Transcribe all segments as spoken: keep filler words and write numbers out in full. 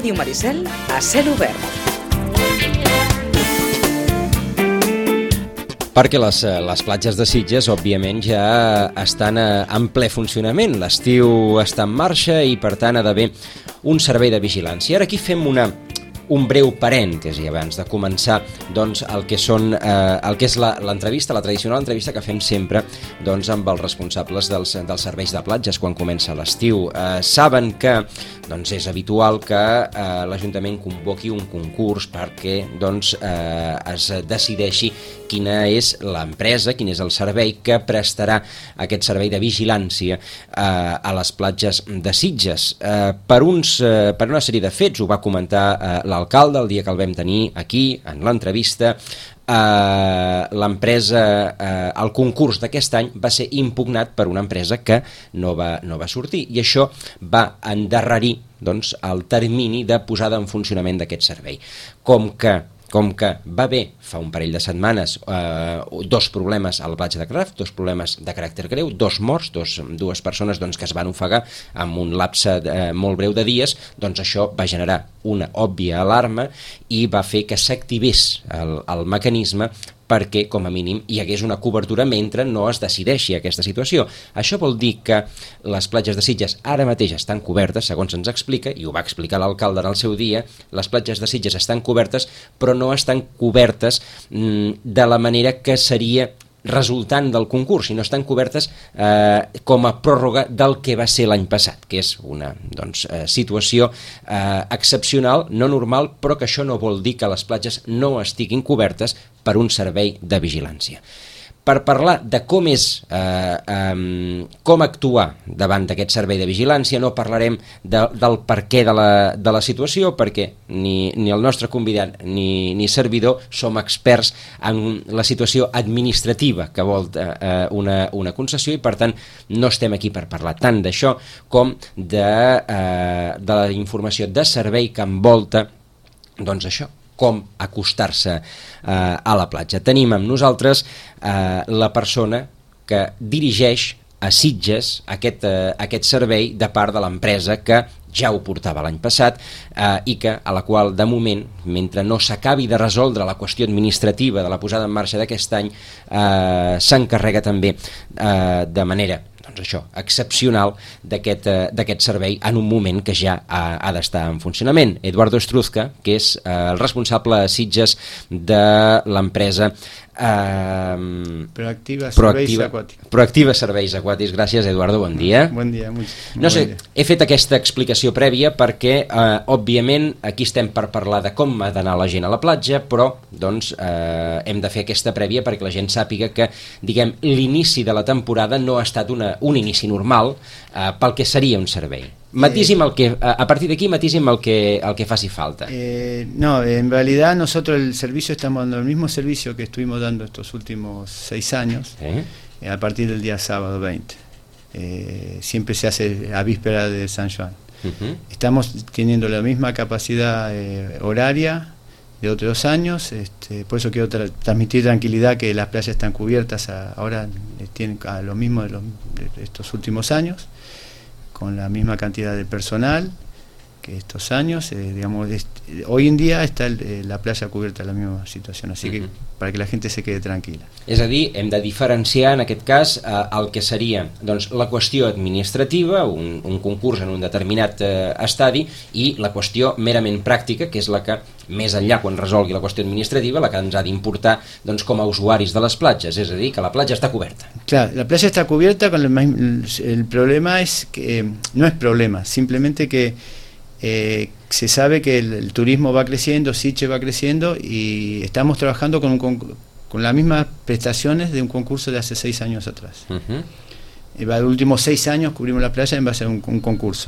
Ràdio Maricel a cel obert. Perquè les, les platges de Sitges, òbviament, ja estan en ple funcionament. L'estiu està en marxa i, per tant, ha d'haver un servei de vigilància. Ara aquí fem una, un breu parèntesi abans de començar doncs, el que són, eh, el que és la, l'entrevista, la tradicional entrevista que fem sempre doncs, amb els responsables dels, dels serveis de platges quan comença l'estiu. Eh, saben que doncs, és habitual que eh, l'Ajuntament convoqui un concurs perquè doncs, eh, es decideixi quina és l'empresa, quin és el servei que prestarà aquest servei de vigilància eh, a les platges de Sitges. Eh, per, uns, eh, per una sèrie de fets, ho va comentar eh, l'alcalde el dia que el vam tenir aquí, en l'entrevista. Uh, l'empresa, uh, el concurs d'aquest any va ser impugnat per una empresa que no va, no va sortir i això va endarrerir doncs, el termini de posada en funcionament d'aquest servei. Com que Com que va haver, fa un parell de setmanes, eh, dos problemes a la platja de Calaf, dos problemes de caràcter greu, dos morts, dos, dues persones doncs, que es van ofegar amb un lapse eh, molt breu de dies, doncs això va generar una òbvia alarma i va fer que s'activés el, el mecanisme perquè, com a mínim, hi hagués una cobertura mentre no es decideixi aquesta situació. Això vol dir que les platges de Sitges ara mateix estan cobertes, segons ens explica, i ho va explicar l'alcalde en el seu dia, les platges de Sitges estan cobertes, però no estan cobertes mm, de la manera que seria resultant del concurs, sinó estan cobertes eh, com a pròrroga del que va ser l'any passat, que és una doncs, eh, situació eh, excepcional, no normal, però que això no vol dir que les platges no estiguin cobertes per un servei de vigilància. Per parlar de com és, eh, eh, com actuar davant d'aquest servei de vigilància, no parlarem de, del perquè de la, de la situació, perquè ni, ni el nostre convidat ni, ni servidor som experts en la situació administrativa que vol eh, una, una concessió i, per tant, no estem aquí per parlar tant d'això com de, eh, de la informació de servei que envolta, doncs això, com acostar-se eh, a la platja. Tenim amb nosaltres eh, la persona que dirigeix a Sitges aquest, eh, aquest servei de part de l'empresa que ja ho portava l'any passat eh, i que a la qual, de moment, mentre no s'acabi de resoldre la qüestió administrativa de la posada en marxa d'aquest any, eh, s'encarrega també eh, de manera doncs això, excepcional d'aquest, eh, d'aquest servei en un moment que ja ha, ha d'estar en funcionament. Eduardo Estruzca, que és eh, el responsable a Sitges de l'empresa eh, Proactiva Serveis Proactiva, Aquàtics. Proactiva Serveis Aquàtics. Gràcies, Eduardo, bon dia. Bon dia, molt, No sé, bon dia. he fet aquesta explicació prèvia perquè, eh, òbviament, aquí estem per parlar de com ha d'anar la gent a la platja, però doncs, eh, hem de fer aquesta prèvia perquè la gent sàpiga que, diguem, l'inici de la temporada no ha estat una, un inici normal eh, pel que seria un servei. Matíssim el que, a partir d'aquí matíssim el que, el que faci falta. Eh, no, en realidad nosotros el servicio estamos dando el mismo servicio que estuvimos dando estos últimos seis años, ¿Eh? eh, a partir del día sábado veinte. Eh, siempre se hace a víspera de San Juan. Uh-huh. Estamos teniendo la misma capacidad eh, horaria de otros años, este, por eso quiero tra- transmitir tranquilidad que las playas están cubiertas a, ahora eh, tienen a lo mismo de, los, de estos últimos años, con la misma cantidad de personal que estos años, eh, digamos, es, hoy en día está el, eh, la playa cubierta en la misma situación, así uh-huh. que para que la gente se quede tranquila. És a dir, hem de diferenciar en aquest cas eh, el que seria doncs, la qüestió administrativa, un, un concurs en un determinat eh, estadi, i la qüestió merament pràctica, que és la que, més enllà quan resolgui la qüestió administrativa, la que ens ha d'importar doncs, com a usuaris de les platges, és a dir, que la platja està coberta. Claro, la playa está cubierta, con el, el problema es que, eh, no es problema, simplemente que Eh, se sabe que el, el turismo va creciendo, Sitges va creciendo y estamos trabajando con, un, con, con las mismas prestaciones de un concurso de hace seis años atrás. Uh-huh. En los últimos seis años cubrimos la playa en base a un, un concurso.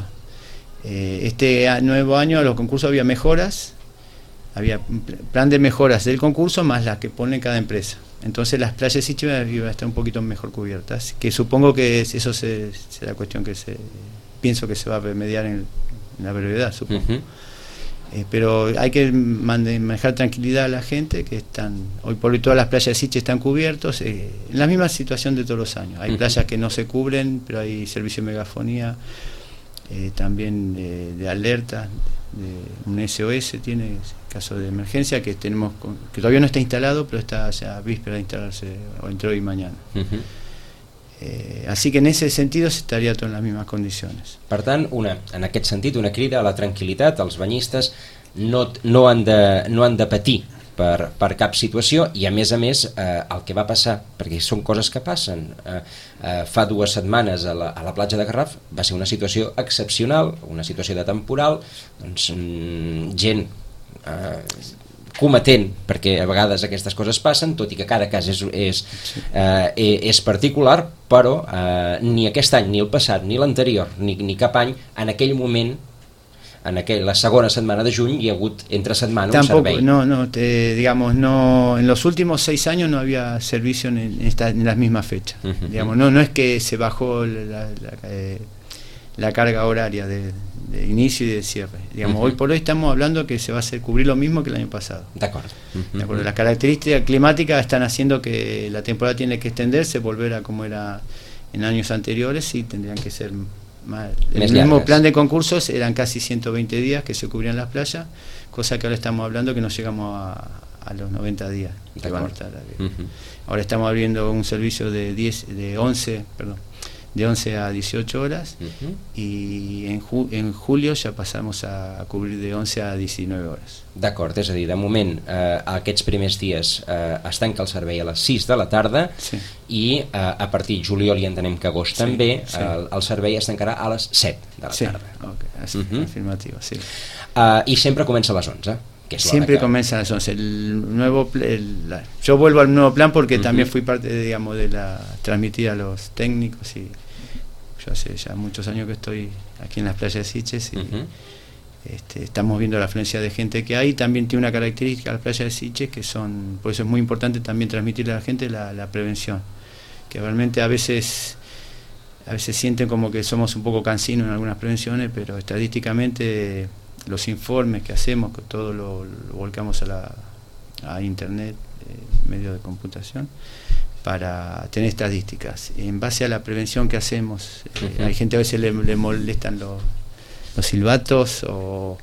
Eh, este a, nuevo año a los concursos había mejoras, había un plan de mejoras del concurso más las que pone cada empresa. Entonces las playas de Sitges iban a estar un poquito mejor cubiertas, que supongo que eso se, será cuestión que se, pienso que se va a remediar en en la brevedad, supongo. Uh-huh. eh, pero hay que manejar tranquilidad a la gente, que están, hoy por hoy todas las playas de Sitges están cubiertos, eh, en la misma situación de todos los años. Hay uh-huh. playas que no se cubren, pero hay servicio de megafonía, eh, también eh, de alerta, de un S O S, tiene caso de emergencia que tenemos que todavía no está instalado, pero está ya a víspera de instalarse, o entre hoy y mañana. Uh-huh. eh, així que en ese sentido estaria tot en les mismes condicions. Per tant, una, en aquest sentit, una crida a la tranquil·litat. Els banyistes no, no, han, de, no han de patir per, per cap situació, i a més a més eh, el que va passar, perquè són coses que passen, eh, eh, fa dues setmanes a la, a la platja de Garraf va ser una situació excepcional, una situació de temporal, doncs, mm, gent eh, cometent, perquè a vegades aquestes coses passen, tot i que cada cas és, és, eh, és particular, però eh, ni aquest any, ni el passat, ni l'anterior, ni, ni cap any, en aquell moment, en aquel, la segunda semana de junio, y ha hagut entre setmana Tampoco, un servei. No, no, te, digamos, no, en los últimos seis años no había servicio en, en, esta, en las mismas fechas. Uh-huh. Digamos, no, no es que se bajó la, la, eh, la carga horaria de, de inicio y de cierre. Digamos, uh-huh. Hoy por hoy estamos hablando que se va a hacer cubrir lo mismo que el año pasado. De acuerdo. Uh-huh. De acuerdo. Las características climáticas están haciendo que la temporada tiene que extenderse, volver a como era en años anteriores, y tendrían que ser más. El Més mismo llargues. plan de concursos eran casi ciento veinte días que se cubrían las playas, cosa que ahora estamos hablando que no llegamos a, a los noventa días que van a estar abiertos. Uh-huh. Ahora estamos abriendo un servicio de diez, de once, perdón, de once a dieciocho horas, uh-huh. Y en, ju en julio ja passamos a, a cobrir de once a diecinueve hores. D'acord, és a dir, de moment eh, aquests primers dies eh, es tanca el servei a les sis de la tarda, sí. I eh, a partir de juliol, i entenem que agost, sí, també, sí. El, el servei es tancarà a les set de la sí. tarda. Okay. Es uh-huh. afirmativo, sí. Uh, I sempre comença a les onze. Que es Siempre que... comienza a las once. El nuevo, el, la, yo vuelvo al nuevo plan porque uh-huh. también fui parte, de, digamos, de la transmitida a los técnicos, y yo hace ya muchos años que estoy aquí en las playas de Sitges, y uh-huh. este, estamos viendo la afluencia de gente que hay. También tiene una característica las playas de Sitges, que son, por eso es muy importante también transmitirle a la gente la, la prevención, que realmente a veces a veces sienten como que somos un poco cansinos en algunas prevenciones, pero estadísticamente los informes que hacemos, que todo lo, lo volcamos a la a internet, eh, medios de computación, para tener estadísticas. En base a la prevención que hacemos, eh, uh-huh. hay gente a veces le, le molestan los, los silbatos, o,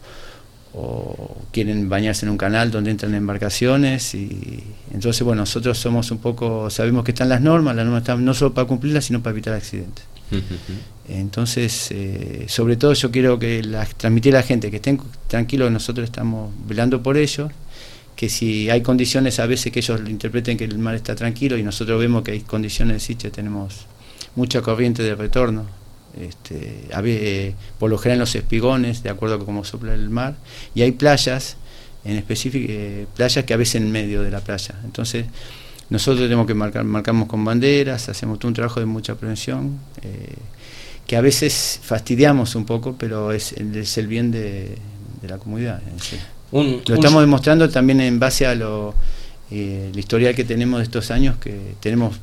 o quieren bañarse en un canal donde entran embarcaciones, y entonces, bueno, nosotros somos un poco, sabemos que están las normas, las normas están no solo para cumplirlas, sino para evitar accidentes. Uh-huh. Entonces, eh, sobre todo yo quiero que la, transmitir a la gente que estén tranquilos, que nosotros estamos velando por ellos, que si hay condiciones a veces que ellos lo interpreten que el mar está tranquilo, y nosotros vemos que hay condiciones de Sitges, tenemos mucha corriente de retorno, este, a ver, eh, por lo general en los espigones, de acuerdo con cómo sopla el mar, y hay playas, en específico, eh, playas que a veces en medio de la playa. Entonces nosotros tenemos que marcar, marcamos con banderas, hacemos todo un trabajo de mucha prevención, eh, que a veces fastidiamos un poco, pero es, es el bien de, de la comunidad. Sí. Un, lo estamos un... demostrando también en base a lo eh, el historial que tenemos de estos años, que tenemos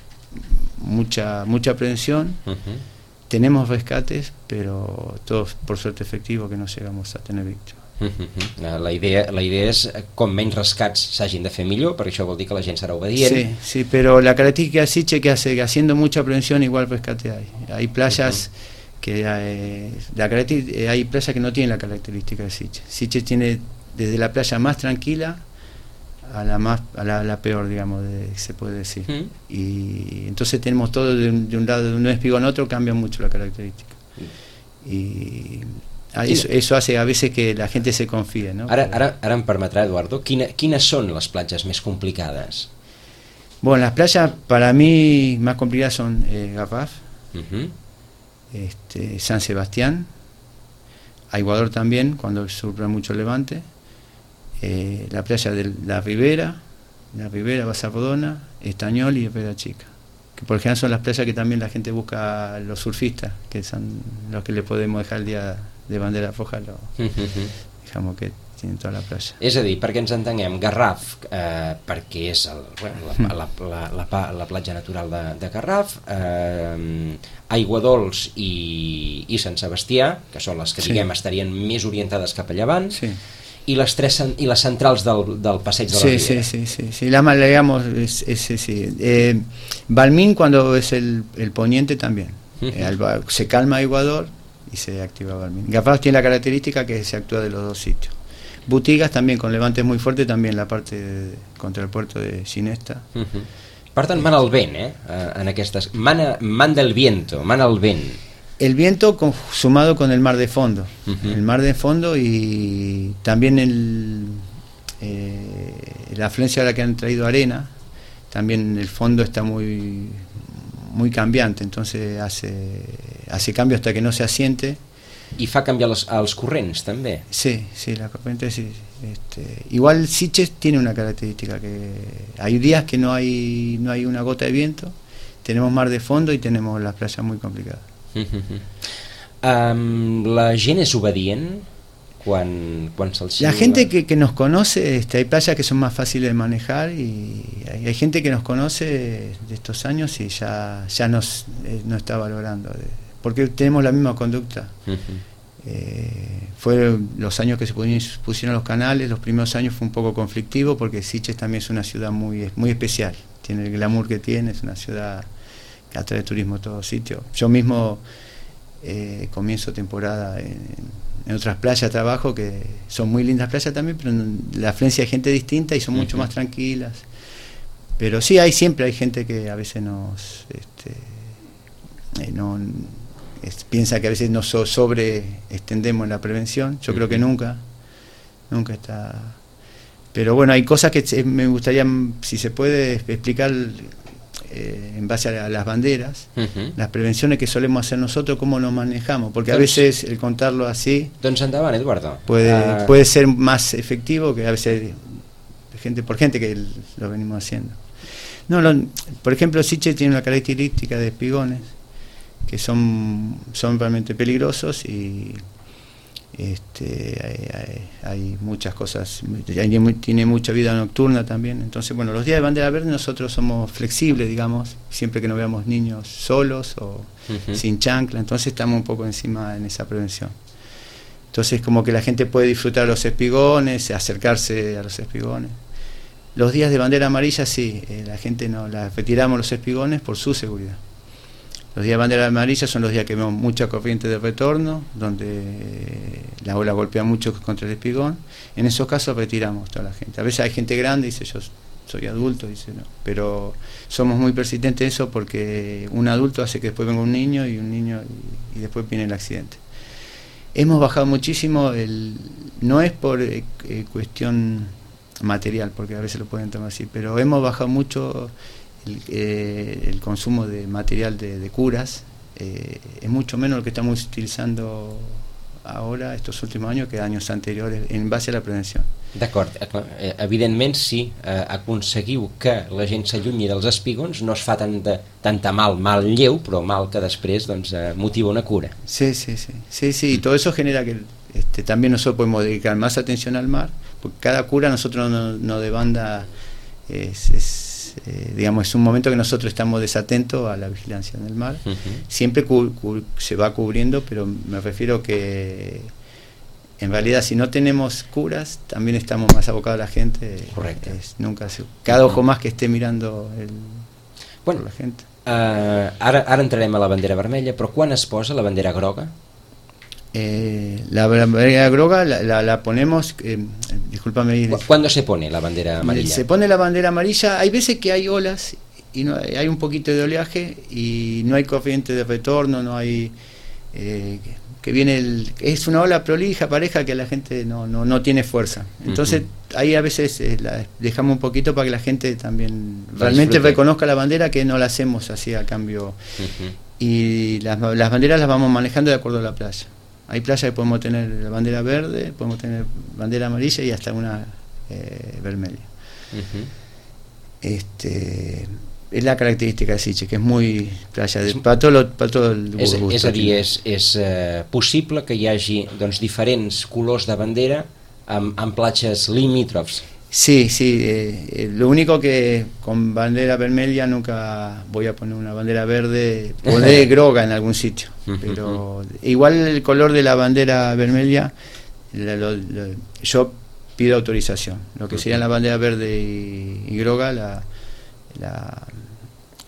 mucha mucha prevención, uh-huh. tenemos rescates, pero todos por suerte efectivo, que no llegamos a tener víctimas. Uh-huh. La idea, la idea és com menys rescats s'hagin de fer millor, perquè això vol dir que la gent serà obedient. Sí, sí, pero la característica de Sitges que hace que haciendo mucha prevención igual rescate hay. Hay playas uh-huh. que hay, la hay playas que no tienen la característica de Sitges. Sitges tiene desde la playa más tranquila a la más a la, la peor, digamos, de, se puede decir. Uh-huh. Y entonces tenemos todo de un, de un lado, de un espigón a otro, cambia mucho la característica. Uh-huh. Y Eso, eso hace a veces que la gente se confíe, ¿no? Ara, ara, ara em permetrà, Eduardo, quina, quines són les platges més complicades? Bueno, las playas para mí más complicadas son eh, Garraf, uh-huh. este, San Sebastián, Aiguador también, cuando sufre mucho levante, eh, la playa de la Ribera, la Ribera, Basarrodona, Estañol y Herrera Chica, que por ejemplo son las playas que también la gente busca a los surfistas, que son los que le podemos dejar el día de bandera roja, lo dejamos que tienen toda la playa. És a dir, perquè ens entenguem, Garraf, eh, perquè és el, bueno, la, la, la, la, la platja natural de, de Garraf, eh, Aiguadols i, i Sant Sebastià, que són les que, sí. diguem, estarien més orientades cap a llevant, sí. i les tres i les centrals del, del passeig de la sí, Ribera. Sí, sí, sí, sí, la digamos, es, es, es, sí. Eh, Balmín cuando es el, el poniente también, uh-huh. eh, se calma Aiguador, y se activa Balmini. Gafardos tiene la característica que se actúa de los dos sitios. Butigas también, con levantes muy fuertes, también la parte de, contra el puerto de Ginesta. Uh-huh. Per tant, mana el vent, eh? En aquestes... Mana, manda el viento, mana el vent. El viento con, sumado con el mar de fondo. Uh-huh. El mar de fondo y también el, eh, la afluencia a la que han traído arena. También el fondo está muy, muy cambiante, entonces hace, hace cambio hasta que no se asiente. I fa canviar els, els corrents, també. Sí, sí, la corriente sí. Este, igual Sitges tiene una característica, que hay días que no hay no hay una gota de viento, tenemos mar de fondo y tenemos las playas muy complicadas. Uh-huh. um, la gent és obedient quan, quan se'ls... La gente que, que nos conoce, este, hay playas que son más fáciles de manejar y hay, hay gente que nos conoce de estos años y ya, ya nos, eh, no está valorando, de, porque tenemos la misma conducta. Uh-huh. Eh, fue los años que se pusieron los canales, los primeros años fue un poco conflictivo porque Sitges también es una ciudad muy, muy especial, tiene el glamour que tiene, es una ciudad que atrae turismo a todos sitios. Yo mismo eh, comienzo temporada en, en otras playas, trabajo que son muy lindas playas también, pero la afluencia de gente distinta y son uh-huh. mucho más tranquilas. Pero sí, hay siempre hay gente que a veces nos este, eh, no Es, piensa que a veces nos so, sobre extendemos en la prevención. Yo uh-huh. creo que nunca, nunca está. Pero bueno, hay cosas que eh, me gustaría, si se puede, explicar eh, en base a, a las banderas, uh-huh. las prevenciones que solemos hacer nosotros, cómo nos manejamos, porque doncs, a veces el contarlo así doncs endavant, Eduardo. Puede, uh... puede ser más efectivo que a veces gente por gente que lo venimos haciendo. No, lo, por ejemplo, Sitges tiene una característica de espigones que son, son realmente peligrosos y este, hay, hay, hay muchas cosas, hay, tiene mucha vida nocturna también. Entonces, bueno, los días de bandera verde nosotros somos flexibles, digamos, siempre que no veamos niños solos o uh-huh. sin chancla, entonces estamos un poco encima en esa prevención. Entonces, como que la gente puede disfrutar los espigones, acercarse a los espigones. Los días de bandera amarilla, sí, eh, la gente no, la retiramos los espigones por su seguridad. Los días de bandera amarilla son los días que vemos mucha corriente de retorno, donde la ola golpea mucho contra el espigón. En esos casos retiramos toda la gente. A veces hay gente grande y dice, yo soy adulto, dice no. Pero somos muy persistentes en eso porque un adulto hace que después venga un niño y un niño y, y después viene el accidente. Hemos bajado muchísimo, el, no es por eh, cuestión material, porque a veces lo pueden tomar así, pero hemos bajado mucho el, eh, el consumo de material de, de curas, eh, es mucho menos lo que estamos utilizando ahora, estos últimos años, que años anteriores, en base a la prevenció. D'acord, evidentment si eh, aconseguiu que la gent s'allunyi dels espigons no es fa tanta, tanta mal, mal lleu, però mal que després doncs, eh, motiva una cura. Sí, sí, sí, sí, sí, y todo eso genera que este, también nosotros podemos dedicar más atención al mar, porque cada cura nosotros no, no demanda, es, es, eh, digamos, es un momento que nosotros estamos desatentos a la vigilancia en el mar, uh-huh. siempre cu- cu- se va cubriendo, pero me refiero que en realidad si no tenemos curas también estamos más abocados a la gente. Correcte. Es, nunca se, cada ojo más que esté mirando el, bueno, la gente. Uh, ara, ara entrarem a la bandera vermella, però quan es posa la bandera groga? Eh, la bandera groga la, la, la ponemos, eh, discúlpame. ¿Cuándo se pone la bandera amarilla? Se pone la bandera amarilla, hay veces que hay olas y no, hay un poquito de oleaje y no hay corriente de retorno, no hay... Eh, que viene el, es una ola prolija, pareja, que la gente no, no, no tiene fuerza. Entonces uh-huh. ahí a veces eh, la dejamos un poquito para que la gente también la realmente disfrute. Reconozca la bandera, que no la hacemos así a cambio. Uh-huh. Y las, las banderas las vamos manejando de acuerdo a la playa. Hay playas que podemos tener la bandera verde, podemos tener bandera amarilla y hasta una eh, vermella. Uh-huh. Este... és la característica de Sitges, que és muy playa de, per tot, el, per tot el és, és a dir, és, és eh, possible que hi hagi doncs, diferents colors de bandera amb, amb platges limítrofs. Sí, sí, eh, lo único que con bandera vermella nunca voy a poner una bandera verde, poner groga en algún sitio, pero igual el color de la bandera vermella lo, lo, lo, yo pido autorización, lo que sería la bandera verde y, y groga la La,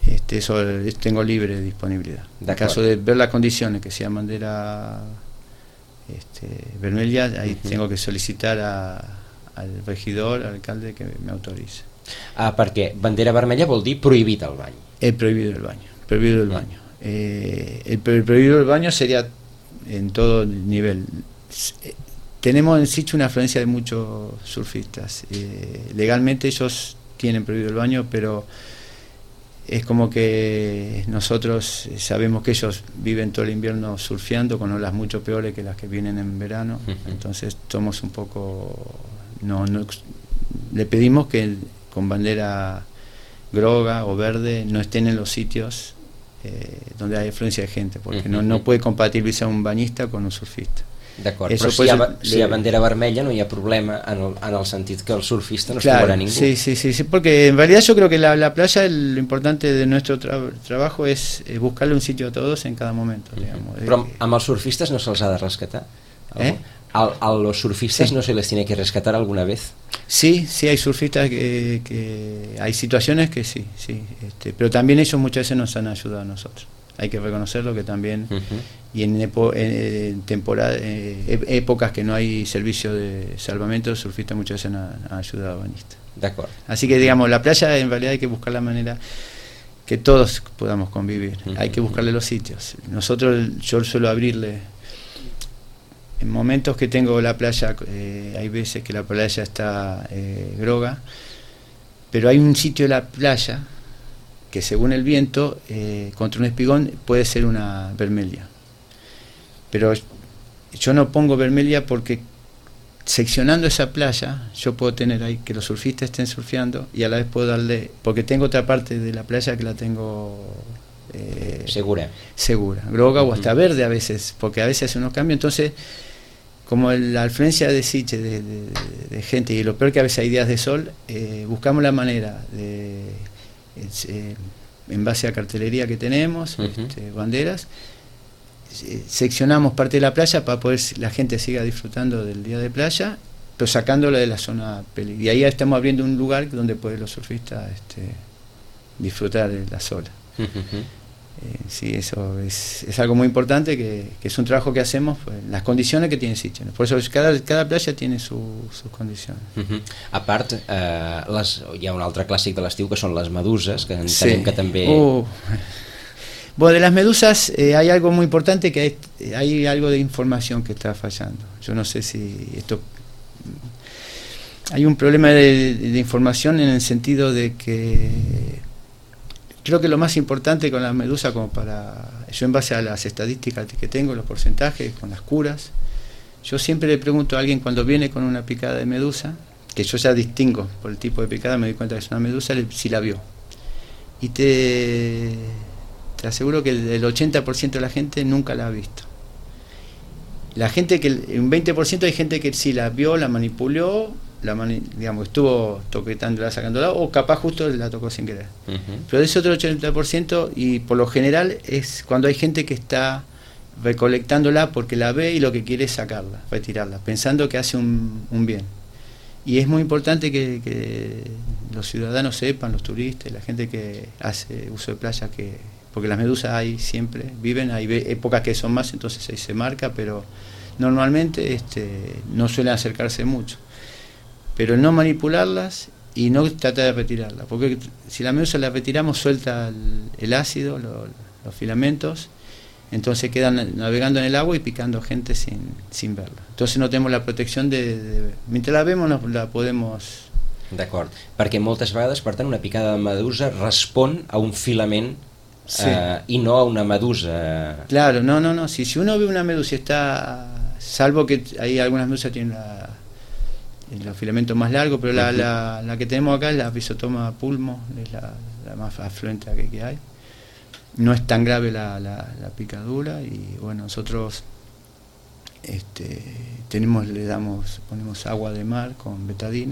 este, eso tengo libre disponibilidad. En caso de ver las condiciones, que sea bandera este, vermella, ahí uh-huh. tengo que solicitar a, al regidor, al alcalde, que me autorice. Ah, perquè bandera vermella vol dir prohibit el bany. El prohibido el baño, prohibido el baño. Eh, el, el prohibido el baño sería en todo nivel. Eh, tenemos en Sitges una afluencia de muchos surfistas. Eh, legalmente ellos tienen prohibido el baño, pero es como que nosotros sabemos que ellos viven todo el invierno surfeando con olas mucho peores que las que vienen en verano. Uh-huh. Entonces somos un poco... no, no le pedimos que con bandera groga o verde no estén en los sitios eh, donde hay afluencia de gente, porque uh-huh. no, no puede compatibilizar un bañista con un surfista. D'acord, però si hi, ha, si hi ha bandera vermella no hi ha problema en el, en el sentit que el surfista no claro, es trobarà ningú. Sí, sí, sí, sí, porque en realidad yo creo que la, la playa, el, lo importante de nuestro tra- trabajo es eh, buscarle un sitio a todos en cada momento, uh-huh. digamos. Però amb els surfistes no se'ls ha de rescatar? ¿Eh? ¿A, a los surfistas sí. no se les tiene que rescatar alguna vez? Sí, sí hay surfistas que, que hay situaciones que sí, sí, este, pero también ellos muchas veces nos han ayudado a nosotros. Hay que reconocerlo que también, uh-huh. y en, epo, en, en temporada, eh, épocas que no hay servicio de salvamento, los surfistas muchas veces han, han ayudado a bañistas. De acuerdo. Así que digamos, la playa en realidad hay que buscar la manera que todos podamos convivir, uh-huh. hay que buscarle los sitios. Nosotros, yo suelo abrirle, en momentos que tengo la playa, eh, hay veces que la playa está eh, groga, pero hay un sitio de la playa que según el viento, eh, contra un espigón puede ser una vermella. Pero yo no pongo vermella porque seccionando esa playa, yo puedo tener ahí que los surfistas estén surfeando y a la vez puedo darle, porque tengo otra parte de la playa que la tengo eh, segura, segura, groga uh-huh. o hasta verde a veces, porque a veces hace unos cambios. Entonces, como la afluencia de Sitges, de, de, de gente, y lo peor que a veces hay días de sol, eh, buscamos la manera de... Eh, en base a cartelería que tenemos, uh-huh. este, banderas, eh, seccionamos parte de la playa para poder la gente siga disfrutando del día de playa, pero sacándola de la zona peligrosa. Y ahí estamos abriendo un lugar donde pueden los surfistas este, disfrutar de la olas. Uh-huh. Eh, sí, eso es, es algo muy importante, que, que es un trabajo que hacemos, pues, las condiciones que tiene Sitges. Por eso cada, cada playa tiene su, sus condiciones. Uh-huh. A part, eh, les, hi ha un altre clàssic de l'estiu que són les meduses, que entenem sí. que també... Uh. Bueno, de las medusas eh, hay algo muy importante, que hay, hay algo de información que está fallando. Yo no sé si esto... Hay un problema de, de información en el sentido de que... Creo que lo más importante con la medusa, como para yo en base a las estadísticas que tengo, los porcentajes, con las curas, yo siempre le pregunto a alguien cuando viene con una picada de medusa, que yo ya distingo por el tipo de picada, me doy cuenta que es una medusa, si la vio. Y te, te aseguro que el, el ochenta por ciento de la gente nunca la ha visto. La gente que, un veinte por ciento hay gente que sí la vio, la manipuló, la mani, digamos, estuvo toquetándola, sacándola, o capaz justo la tocó sin querer. Uh-huh. Pero de ese otro ochenta por ciento, y por lo general es cuando hay gente que está recolectándola porque la ve y lo que quiere es sacarla, retirarla, pensando que hace un, un bien. Y es muy importante que, que los ciudadanos sepan, los turistas, la gente que hace uso de playa, que porque las medusas hay siempre, viven, hay épocas que son más, entonces ahí se marca, pero normalmente este, no suelen acercarse mucho. Pero no manipularlas y no tratar de retirarlas, porque si la medusa la retiramos suelta el, el ácido, lo, los filamentos, entonces quedan navegando en el agua y picando gente sin, sin verla. Entonces no tenemos la protección de, de mientras la vemos no la podemos... D'acord, perquè moltes vegades, per tant, una picada de medusa respon a un filament sí. eh, y no a una medusa. Claro, no, no, no, si, si uno ve una medusa y está, salvo que hay algunas medusas tienen la... los filamentos más largos, pero la, uh-huh. la, la que tenemos acá es la Rhizostoma pulmo, es la, la más afluente que, que hay. No es tan grave la, la, la picadura, y bueno, nosotros este, tenemos, le damos, ponemos agua de mar con betadine,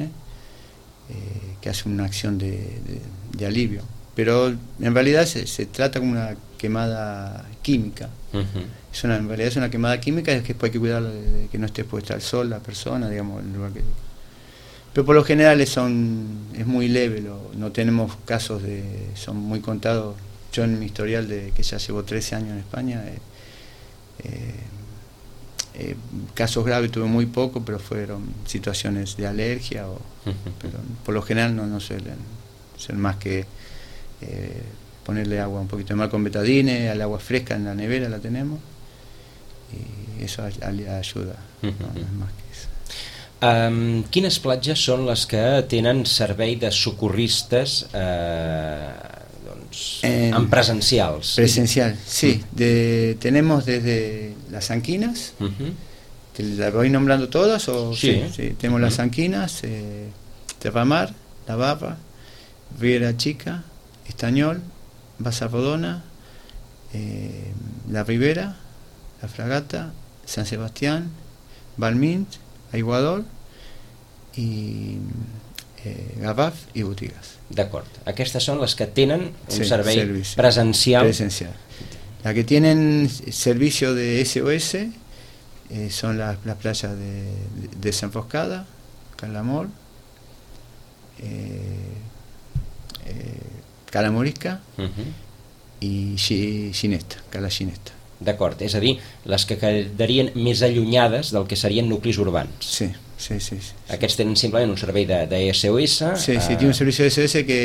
eh, que hace una acción de, de, de alivio, pero en realidad se, se trata como una quemada química. Uh-huh. Es una, en realidad es una quemada química, es que después hay que cuidar de, de que no esté expuesta al sol la persona, digamos, el lugar que... Pero por lo general son, es muy leve, lo, no tenemos casos de, son muy contados yo en mi historial de que ya llevo trece años en España, eh, eh, eh, casos graves tuve muy poco, pero fueron situaciones de alergia, o, pero por lo general no, no suelen ser más que eh, ponerle agua, un poquito de mar con betadine, al agua fresca en la nevera la tenemos, y eso ay, ay, ayuda, no, no es más que eso. Um, quines platges són les que tenen servei de socorristes eh, doncs, eh, en presencials? Presencial, sí. De, tenemos desde las Anquinas, uh-huh. ¿Te las voy nombrando todas? O, sí. sí, sí. Tenemos uh-huh. las Anquinas, eh, Terramar, La Barra, Riera Chica, Estañol, Bassa Rodona, eh, La Ribera, La Fragata, San Sebastián, Balmint, Aiguador i eh, Garraf i Botigues. D'acord. Aquestes són les que tenen un sí, servei servicio, presencial. presencial. Las que tienen servicio de S O S eh, son las, las playas de, de Desenroscada, Calamor, eh, eh, Calamorisca uh-huh. i Ginesta, Cala Ginesta. D'acord, és a dir, les que quedarien més allunyades del que serien nuclis urbans. Sí, sí, sí. sí. Aquests tenen simplement un servei de, de S O S. Sí, sí, uh... tiene un servicio de S O S que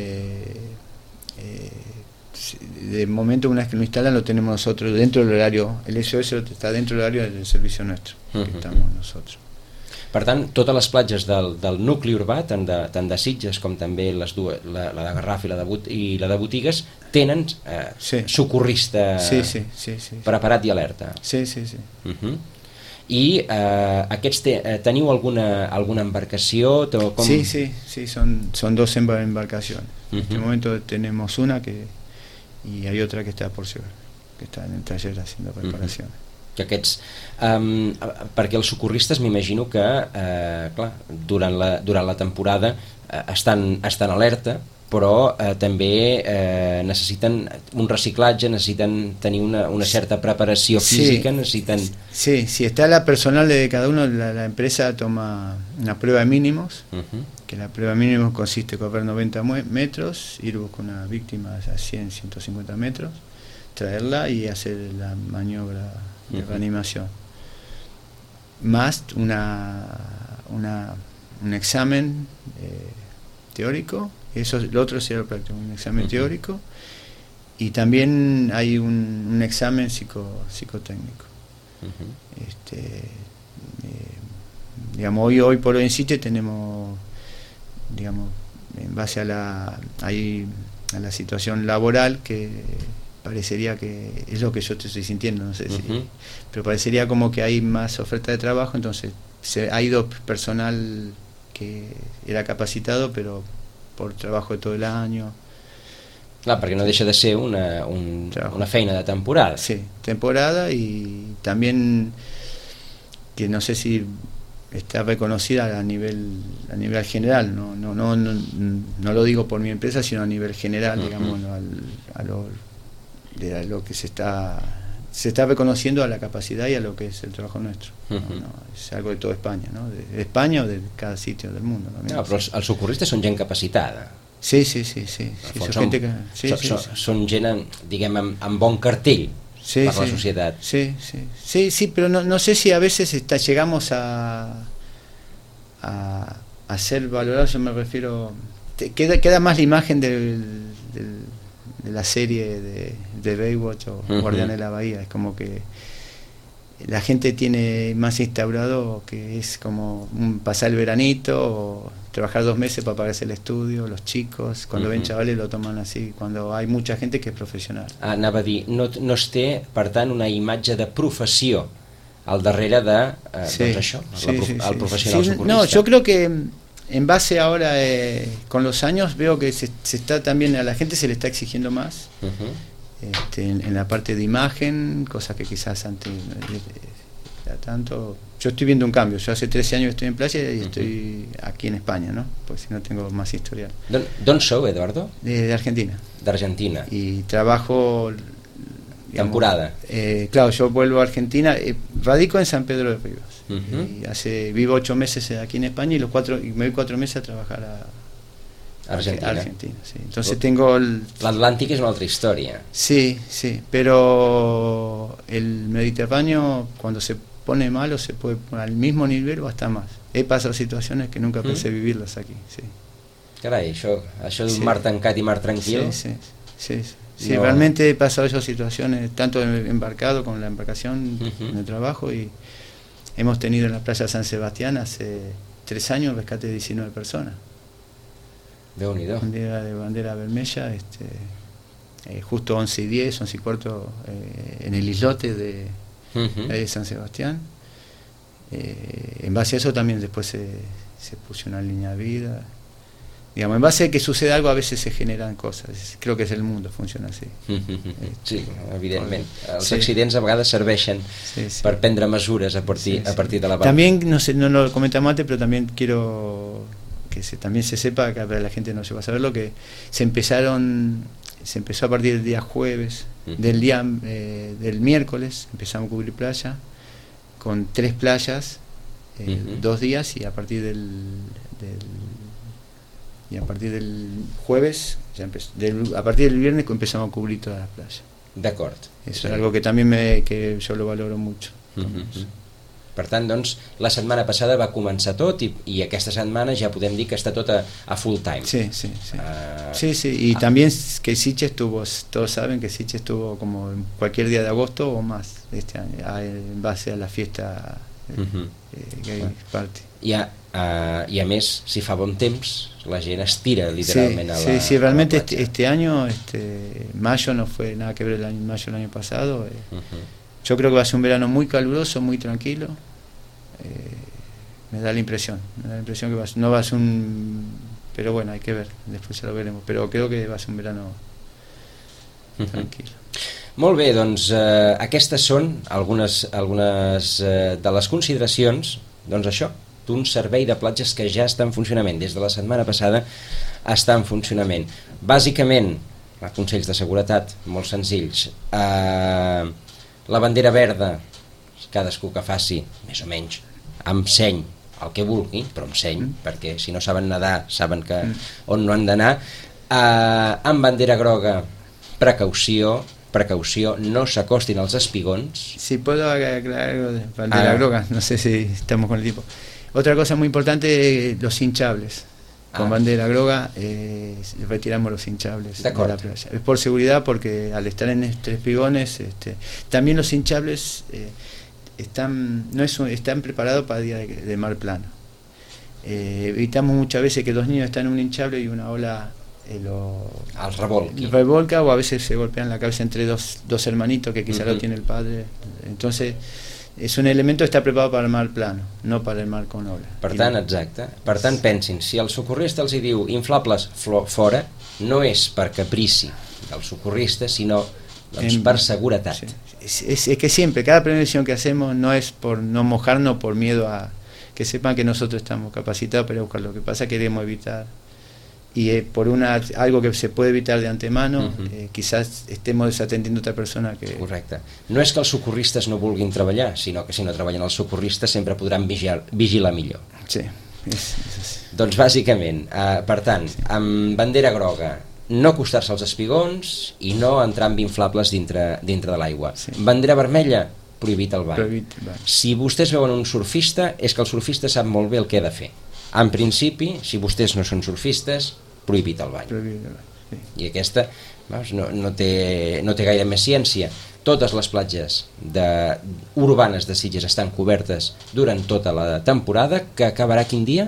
eh, de momento una vez que lo instalan lo tenemos nosotros dentro del horario, el S O S está dentro del horario del servicio nuestro, uh-huh. que estamos nosotros. Per tant, totes les platges del, del nucli urbà, tant de, tant de Sitges com també les dues, la, la de Garraf i la de, Bot, i la de Botigues, tenen eh, sí. socorrista sí, sí, sí, sí, preparat i alerta. Sí, sí, sí. Uh-huh. I eh, aquests te, eh, teniu alguna, alguna embarcació? Com... Sí, sí, sí, son, son dos embarcaciones. Uh-huh. En este momento tenemos una que y hay otra que está por llegar, que está en el taller haciendo reparaciones. Uh-huh. Que aquests, um, perquè els socorristes m'imagino que eh, clar, durant, la, durant la temporada eh, estan, estan alerta, però eh, també eh, necessiten un reciclatge, necessiten tenir una, una certa preparació física, sí, necessiten... Sí, si está la personal de cada uno, la, la empresa toma una prueba de mínimos, uh-huh. que la prueba de mínimos consiste en correr noventa metros, ir buscar una víctima a cien, ciento cincuenta metros, traerla y hacer la maniobra de uh-huh. reanimación, más una, una un examen eh, teórico, eso lo otro será el práctico, un examen uh-huh. teórico, y también hay un, un examen psico, psicotécnico. Uh-huh. Este, eh, digamos, hoy hoy por hoy en Sitges tenemos, digamos, en base a la ahí, a la situación laboral, que parecería que es lo que yo te estoy sintiendo, no sé si, uh-huh. pero parecería como que hay más oferta de trabajo, entonces se ha ido personal que era capacitado, pero por trabajo de todo el año. Clar, perquè no deixa de ser una, un, una feina de temporada. Sí, temporada, y también que no sé si está reconocida a nivel a nivel general, no no no no, no lo digo por mi empresa, sino a nivel general, uh-huh. digamos, al, a lo de lo que se está se está reconociendo a la capacidad y a lo que es el trabajo nuestro. Uh-huh. No, no, es algo de toda España, ¿no? De, de España o de cada sitio del mundo. No, no, però els, els socorristes són gent capacitada. Sí, sí, sí, sí. sí, són, gente que, sí, són, sí, són, sí. són gent, amb, diguem, amb, amb bon cartell sí, per sí, la societat. Sí, sí, sí, sí, pero no, no sé si a veces está, llegamos a, a, a ser valorados, yo me refiero, te, queda, queda más la imagen del, del, de la serie de, de Baywatch o uh-huh. Guardianes de la Bahía, es como que la gente tiene más instaurado que es como un pasar el veranito o trabajar dos meses para pagarse el estudio, los chicos, cuando uh-huh. ven chavales lo toman así, cuando hay mucha gente que es profesional. Ah, anava a dir, no, no es té, per tant, una imatge de professió al darrere de, eh, sí, doncs això, sí, la, sí, el sí, professional sí, socorrista. No, yo creo que en base ahora, eh, con los años, veo que se, se está también, a la gente se le está exigiendo más. Uh-huh. Este, en, en la parte de imagen, cosas que quizás antes era tanto. Yo estoy viendo un cambio, yo hace trece años estoy en playa y uh-huh. estoy aquí en España, ¿no? Pues si no tengo más historial. ¿D'on sou, Eduardo? De, de Argentina. De Argentina. Y trabajo... Digamos, temporada. Eh, claro, yo vuelvo a Argentina, eh, radico en San Pedro de Ribas. Uh-huh. Y hace, vivo ocho meses aquí en España y los cuatro y me voy cuatro meses a trabajar a, Argentina. Argentina, sí. Entonces tengo... El... L'Atlàntic és una altra historia. Sí, sí, pero el Mediterráneo cuando se pone malo se puede poner al mismo nivel o hasta más. He pasado situaciones que nunca pensé mm. vivirlas aquí, sí. Caray, això, això d'un sí. mar tancat i mar tranquil. Sí, sí, sí. sí. Sí, no. Realmente he pasado esas situaciones, tanto embarcado con la embarcación uh-huh. en el trabajo, y hemos tenido en la playa San Sebastián hace tres años rescate de diecinueve personas. Déu-n'hi-do. Bandera de bandera vermella, este, eh, justo once y diez, once y cuarto, eh, en el islote de, uh-huh. de San Sebastián. Eh, en base a eso también después se, se puso una línea de vida. Digamos, en base a que sucede algo a veces se generan cosas. Creo que es el mundo, funciona así. Sí, evidentment. Els sí. accidents a vegades serveixen sí, sí. per prendre mesures a partir, sí, sí. a partir de la banda. También, no sé, no lo comentamos antes, pero también quiero que se, también se sepa, que la gente no se va a saber lo que se empezaron, se empezó a partir del día jueves, uh-huh. del día eh, del miércoles, empezamos a cubrir playa con tres playas, eh, uh-huh. dos días, y a partir del, del y a partir del jueves, ya empezó, del, a partir del viernes empezamos a cubrir todas las playas. D'acord. Eso sí. Es algo que también me, que yo lo valoro mucho. Uh-huh. Per tant, doncs, la setmana passada va començar tot i, i aquesta setmana ja podem dir que està tot a, a full time. Sí, sí, sí. Uh, sí, sí. Y ah. también que Sitges estuvo, todos saben que Sitges estuvo como cualquier día de agosto o más este año, en base a la fiesta uh-huh. eh, Gay bueno. Party. I a, uh, I a més, si fa bon temps, la gent estira literalment sí, a la Sí, sí, realmente la este, este año, este, mayo no fue nada que ver el año, mayo del año pasado. Eh, uh-huh. Yo creo que va a ser un verano muy caluroso, muy tranquilo. Eh, me da la impresión, me da la impresión que va a ser, no va a ser un... Pero bueno, hay que ver, después ya lo veremos. Pero creo que va a ser un verano uh-huh. tranquilo. Molt bé, doncs eh, aquestes són algunes, algunes eh, de les consideracions, doncs això, d'un servei de platges que ja està en funcionament. Des de la setmana passada està en funcionament. Bàsicament, consells de seguretat molt senzills. Eh, la bandera verda, cadascú que faci, més o menys, amb seny, el que vulgui, però amb seny, mm. perquè si no saben nedar, saben que mm. on no han d'anar. Eh, amb bandera groga, precaució, precaució, no s'acostin als espigons. Si puedo aclarar algo de bandera ah. groga, no sé si estamos con el tipo. Otra cosa muy importante, los hinchables. Con ah. bandera groga eh, retiramos los hinchables de la playa. Es por seguridad, porque al estar en estos espigones, este, también los hinchables eh, están, no es un, están preparados para día de, de mar plano. Eh, evitamos muchas veces que dos niños están en un hinchable y una ola eh, lo al revolqui. revolca, o a veces se golpean la cabeza entre dos, dos hermanitos que quizá uh-huh. lo tiene el padre. Entonces és un elemento que està preparat per al mar plano, no per al mar con ola. Per tant, exacte. Per tant, pensin, si el socorrista els hi diu inflables fora, no és per caprici del socorrista, sinó doncs, per seguretat. Sí. Es, es, es que siempre, cada prevención que hacemos no es por no mojarnos, por miedo a que sepan que nosotros estamos capacitados para buscar. Lo que pasa, queremos evitar, y eh, por una algo que se puede evitar de antemano, uh-huh. eh, quizás estemos desatendiendo a otra persona que... Correcte. No és que els socorristes no vulguin treballar, sinó que si no treballen els socorristes sempre podran vigilar, vigilar millor. Sí. És, és així. Doncs bàsicament, eh, per tant, amb bandera groga, no acostar-se als espigons i no entrar amb inflables dintre, dintre de l'aigua. Sí. Bandera vermella, prohibit el bany. Prohibit, bany. Si vostès veuen un surfista, és que el surfista sap molt bé el que ha de fer. En principi, si vostès no són surfistes, prohibit el bany. Prohibit el bany, sí. I aquesta veus, no, no, té, no té gaire més ciència. Totes les platges de, urbanes de Sitges estan cobertes durant tota la temporada, que acabarà quin dia?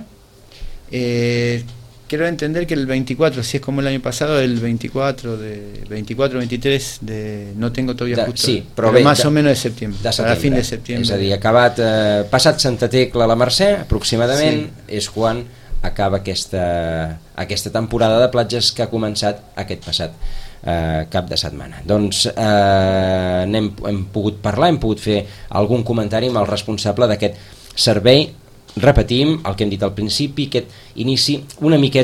Eh, quiero entender que el veinticuatro, si es como el año pasado, el veinticuatro, de veinticuatro veintitrés, de, no tengo todavía de, justo, sí, però, però bé, más de, o menos de septiembre, de setembre, para fin de septiembre. És a dir, acabat, eh, passat Santa Tecla la Mercè, aproximadament, sí. És quan acaba aquesta, aquesta temporada de platges que ha començat aquest passat eh, cap de setmana. Doncs eh, n'hem, hem pogut parlar, hem pogut fer algun comentari amb el responsable d'aquest servei. Repetim el que hem dit al principi, aquest inici una miqueta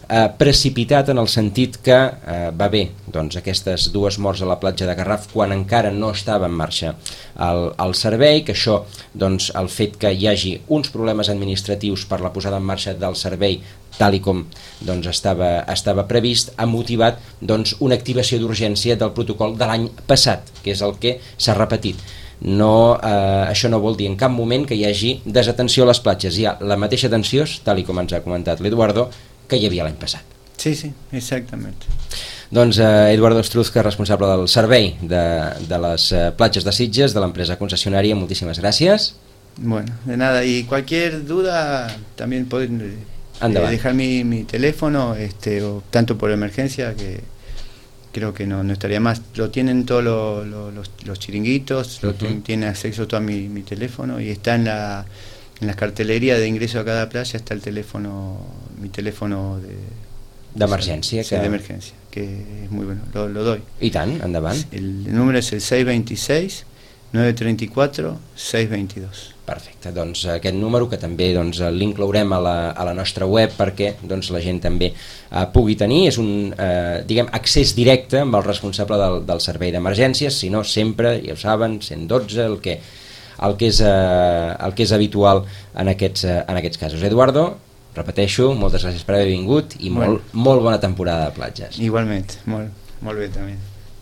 eh, precipitat en el sentit que eh, va haver doncs, aquestes dues morts a la platja de Garraf quan encara no estava en marxa el, el servei, que això, doncs, el fet que hi hagi uns problemes administratius per la posada en marxa del servei tal i com doncs, estava, estava previst, ha motivat doncs, una activació d'urgència del protocol de l'any passat, que és el que s'ha repetit. No, eh, això no vol dir en cap moment que hi hagi desatenció a les platges, hi ha la mateixa atenció, tal i com ens ha comentat l'Eduardo, que hi havia l'any passat. Sí, sí, exactament. Doncs eh, Eduardo Estruzca, responsable del servei de, de les eh, platges de Sitges, de l'empresa concessionària, moltíssimes gràcies. Bueno, de nada, y cualquier duda también pueden eh, dejar mi, mi teléfono, este, o tanto por emergencia, que creo que no, no estaría más. Lo tienen todos lo, lo, los, los chiringuitos, uh-huh. lo tiene acceso todo a mi, mi teléfono y está en la... En la cartelería de ingreso a cada playa está el teléfono, mi teléfono de d'emergència, sí, que... de emergencia, que es muy bueno, lo, lo doy. I tant, endavant. El número es el seis dos seis, nueve tres cuatro, seis dos dos. Perfecte, doncs aquest número que també doncs, l'inclourem a, la, a la nostra web perquè doncs, la gent també eh, pugui tenir, és un eh, diguem, accés directe amb el responsable del, del servei d'emergències, si no sempre, ja ho saben, cent dotze, el que el que és, eh, el que és habitual en aquests, eh, en aquests casos. Eduardo, repeteixo, moltes gràcies per haver vingut i molt, bueno. molt bona temporada de platges. Igualment, molt, molt bé també.